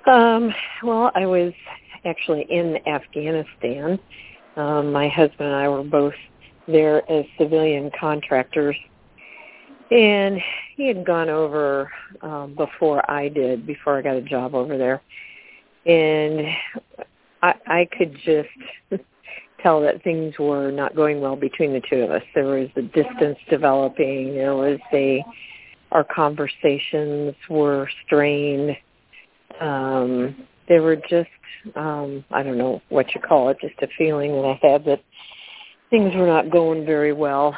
Well, I was actually in Afghanistan. My husband and I were both there as civilian contractors, and he had gone over before I did, before I got a job over there. And I could just tell that things were not going well between the two of us. There was a distance developing. Our conversations were strained. They were just, I don't know what you call it, just a feeling that I had that things were not going very well.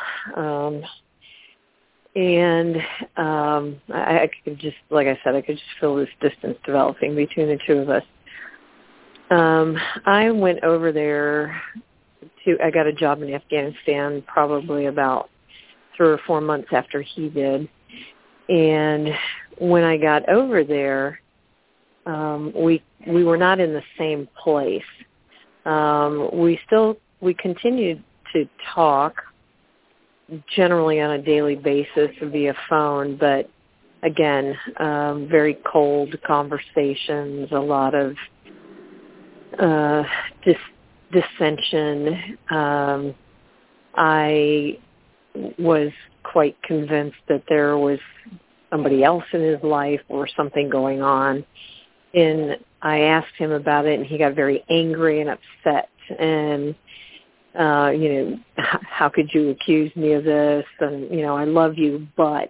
I could just, like I said, I could just feel this distance developing between the two of us. I went over there I got a job in Afghanistan probably about 3 or 4 months after he did. And when I got over there, we were not in the same place. We continued to talk generally on a daily basis via phone, but again, very cold conversations, a lot of dissension. I was quite convinced that there was somebody else in his life or something going on. And I asked him about it, and he got very angry and upset. And, how could you accuse me of this? And, I love you, but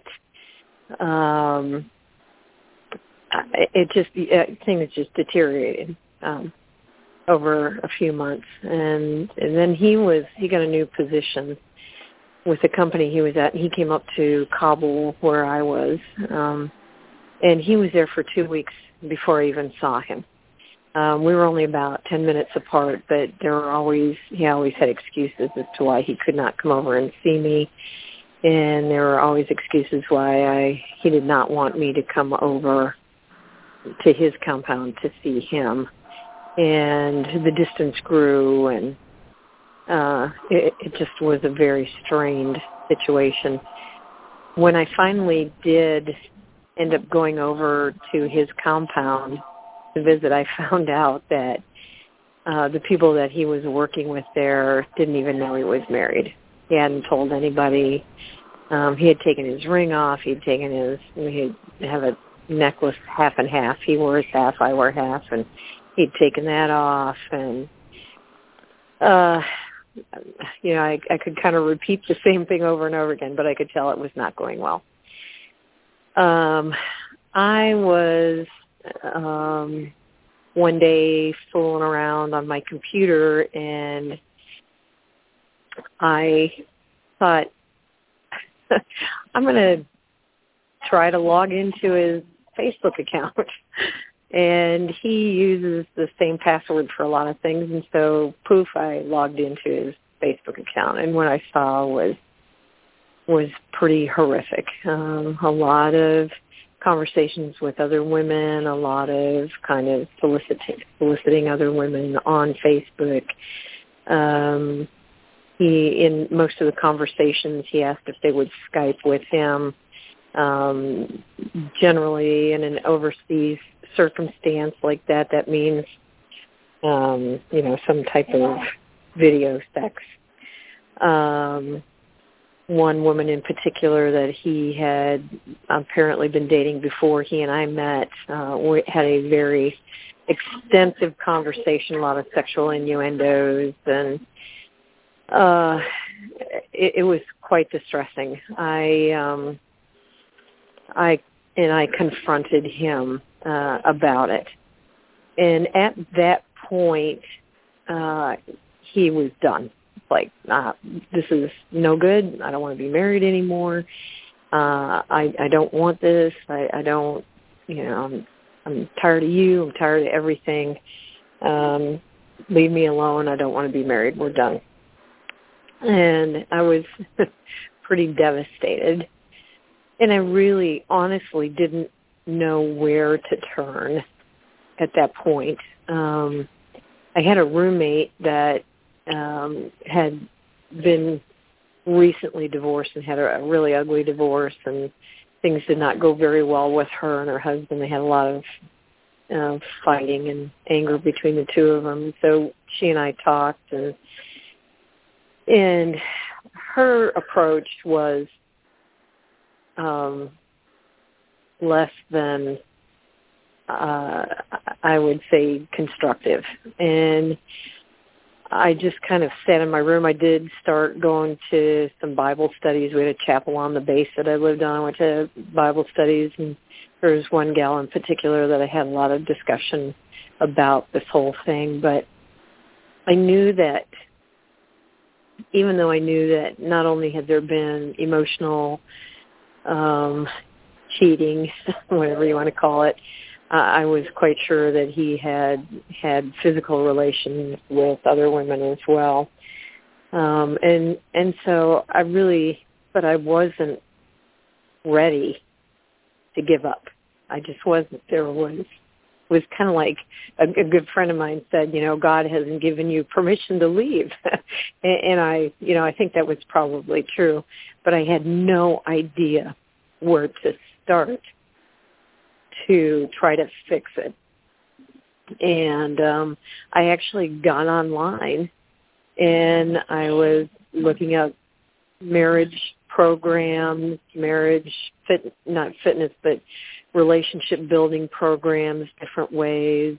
things just deteriorated over a few months. And then he got a new position with the company he was at. He came up to Kabul where I was, and he was there for 2 weeks before I even saw him. We were only about 10 minutes apart, but he always had excuses as to why he could not come over and see me, and there were always excuses why he did not want me to come over to his compound to see him. And the distance grew, and it just was a very strained situation. When I finally did end up going over to his compound to visit, I found out that the people that he was working with there didn't even know he was married. He hadn't told anybody. He had taken his ring off. He'd have a necklace half and half. He wore his half, I wore half, and he'd taken that off. And I could kind of repeat the same thing over and over again, but I could tell it was not going well. I was one day fooling around on my computer, and I thought, I'm going to try to log into his Facebook account. And he uses the same password for a lot of things, and so poof, I logged into his Facebook account, and what I saw was pretty horrific. A lot of conversations with other women, a lot of kind of soliciting other women on Facebook. In most of the conversations, he asked if they would Skype with him. Generally, in an overseas circumstance like that means, some type of video sex. One woman in particular that he had apparently been dating before he and I met, we had a very extensive conversation, a lot of sexual innuendos, and it was quite distressing. I confronted him about it. And at that point, he was done. Like, this is no good. I don't want to be married anymore. I don't want this. I don't, I'm tired of you. I'm tired of everything. Leave me alone. I don't want to be married. We're done. And I was pretty devastated. And I really, honestly didn't know where to turn at that point. I had a roommate that had been recently divorced and had a really ugly divorce, and things did not go very well with her and her husband. They had a lot of fighting and anger between the two of them. So she and I talked, and her approach was less than, I would say, constructive. And I just kind of sat in my room. I did start going to some Bible studies. We had a chapel on the base that I lived on. I went to Bible studies, and there was one gal in particular that I had a lot of discussion about this whole thing. But I knew that, even though I knew that not only had there been emotional cheating, whatever you want to call it, I was quite sure that he had physical relations with other women as well. And so I wasn't ready to give up. I just wasn't. There was kind of like a good friend of mine said, God hasn't given you permission to leave. And I think that was probably true, but I had no idea where to start to try to fix it. And I actually got online and I was looking at marriage programs, not fitness, but relationship building programs, different ways,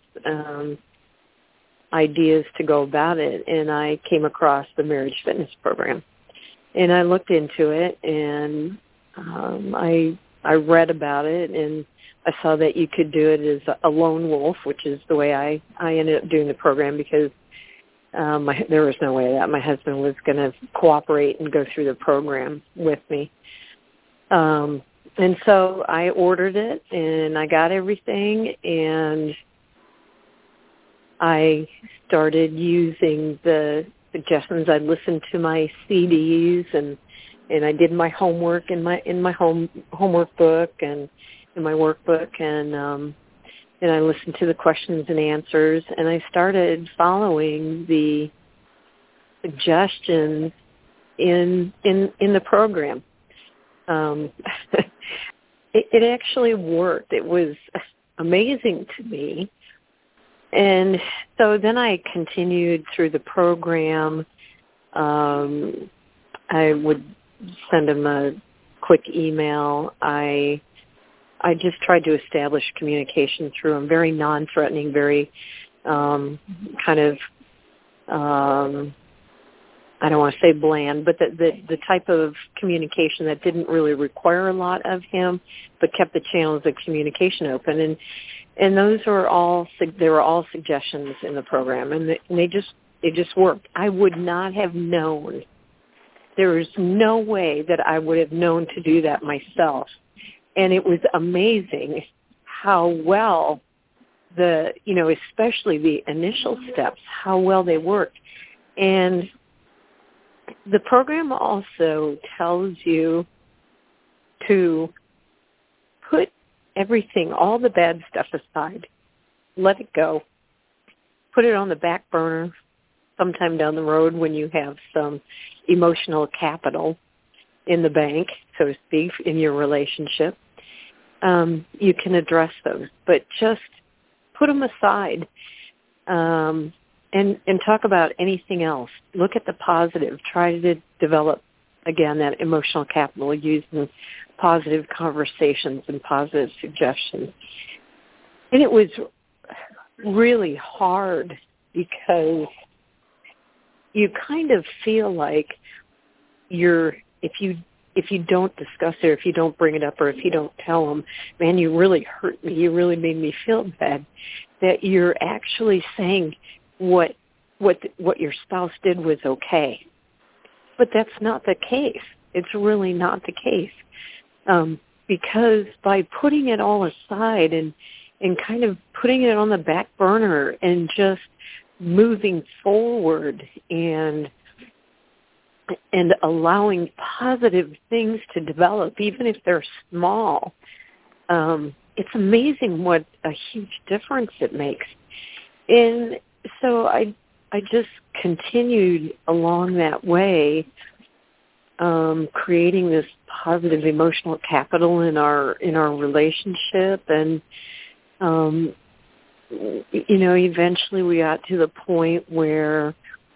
ideas to go about it. And I came across the marriage fitness program. And I looked into it, and I read about it, and I saw that you could do it as a lone wolf, which is the way I ended up doing the program, because there was no way that my husband was going to cooperate and go through the program with me. And so I ordered it, and I got everything, and I started using the suggestions. I listened to my CDs, and I did my homework in my homework book and in my workbook, and I listened to the questions and answers, and I started following the suggestions in the program. It actually worked. It was amazing to me. And so then I continued through the program. I would send him a quick email. I just tried to establish communication through him, very non-threatening, very kind of, I don't want to say bland, but the type of communication that didn't really require a lot of him, but kept the channels of communication open. And those were all suggestions in the program, and they just worked. I would not have known. There was no way that I would have known to do that myself. And it was amazing how well especially the initial steps, how well they worked. And the program also tells you to put everything, all the bad stuff aside, let it go, put it on the back burner sometime down the road when you have some emotional capital in the bank, so to speak, in your relationship. You can address those, but just put them aside and talk about anything else. Look at the positive. Try to develop, again, that emotional capital using positive conversations and positive suggestions. And it was really hard because you kind of feel like if you don't discuss it, or if you don't bring it up, or if you don't tell them, man, you really hurt me, you really made me feel bad, that you're actually saying what your spouse did was okay. But that's not the case. It's really not the case. Because by putting it all aside and kind of putting it on the back burner and just moving forward and allowing positive things to develop, even if they're small, it's amazing what a huge difference it makes. And so I just continued along that way, creating this positive emotional capital in our relationship, and eventually we got to the point where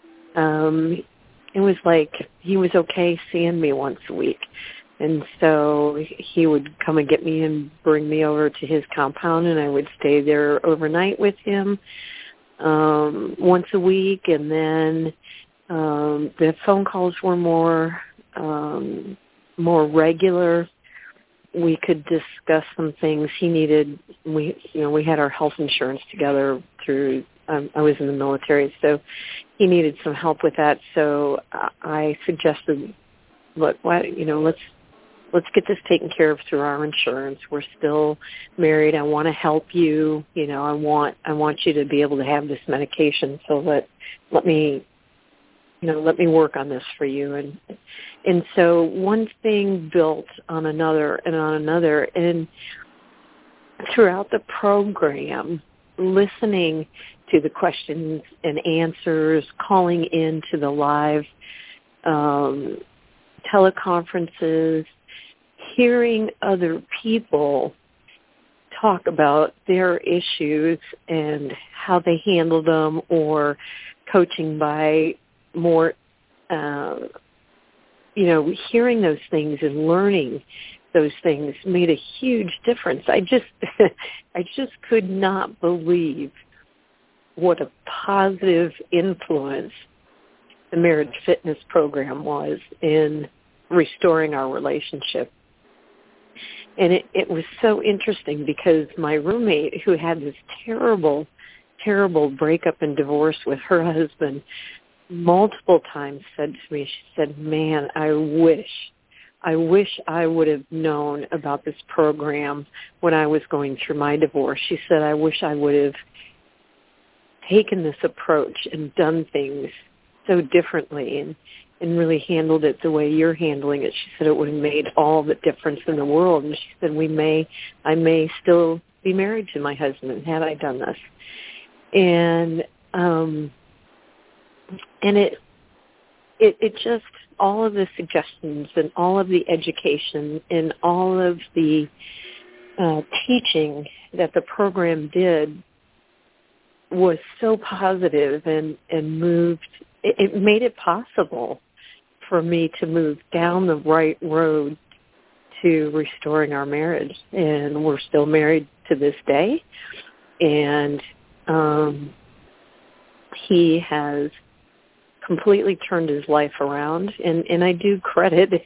it was like he was okay seeing me once a week. And so he would come and get me and bring me over to his compound, and I would stay there overnight with him once a week. And then the phone calls were more regular. We could discuss some things he needed. We had our health insurance together through. I was in the military, so he needed some help with that. So I suggested, look, let's get this taken care of through our insurance. We're still married. I want to help you. I want you to be able to have this medication. So let me work on this for you. And so one thing built on another and on another. And throughout the program, listening to the questions and answers, calling in to the live teleconferences, hearing other people talk about their issues and how they handle them, or coaching by more, hearing those things and learning those things made a huge difference. I just could not believe what a positive influence the Marriage Fitness Program was in restoring our relationship. And it was so interesting because my roommate, who had this terrible, terrible breakup and divorce with her husband, multiple times said to me, she said, man, I wish I would have known about this program when I was going through my divorce. She said, I wish I would have taken this approach and done things so differently and really handled it the way you're handling it. She said it would have made all the difference in the world. And she said, I may still be married to my husband had I done this. And it just, all of the suggestions and all of the education and all of the teaching that the program did was so positive and moved, it made it possible for me to move down the right road to restoring our marriage. And we're still married to this day. And he has completely turned his life around. And I do credit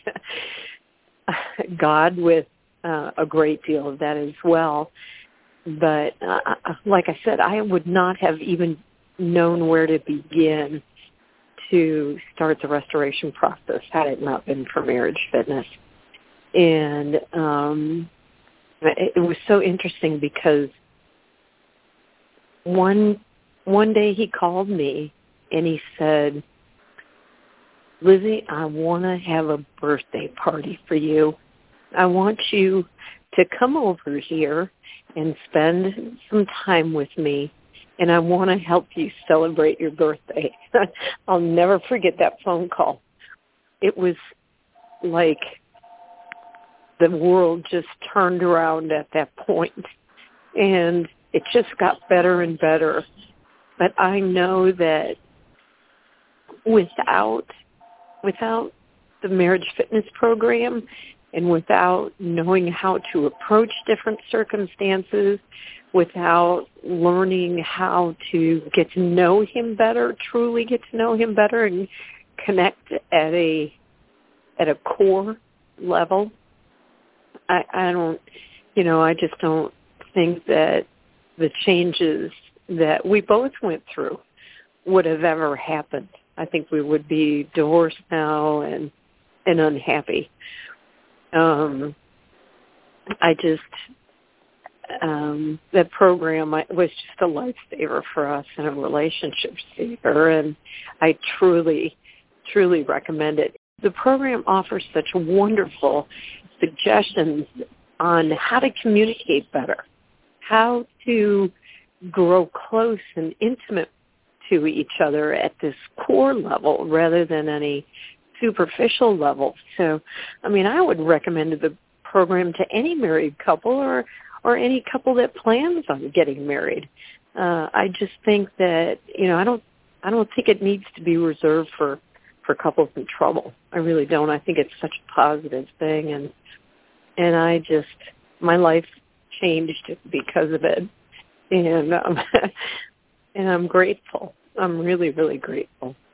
God with a great deal of that as well. But like I said, I would not have even known where to begin to start the restoration process had it not been for Marriage Fitness. And it was so interesting because one day he called me and he said, Lizzie, I want to have a birthday party for you. I want you to come over here and spend some time with me, and I want to help you celebrate your birthday. I'll never forget that phone call. It was like the world just turned around at that point, and it just got better and better. But I know that without the Marriage Fitness Program and without knowing how to approach different circumstances, without learning how to get to know him better, truly get to know him better and connect at a core level, I just don't think that the changes that we both went through would have ever happened. I think we would be divorced now and unhappy. That program was just a lifesaver for us and a relationship saver, and I truly, truly recommend it. The program offers such wonderful suggestions on how to communicate better, how to grow close and intimate to each other at this core level rather than any superficial level. So, I would recommend the program to any married couple or any couple that plans on getting married. I just think that, I don't think it needs to be reserved for couples in trouble. I really don't. I think it's such a positive thing, and my life changed because of it, and and I'm grateful. I'm really, really grateful.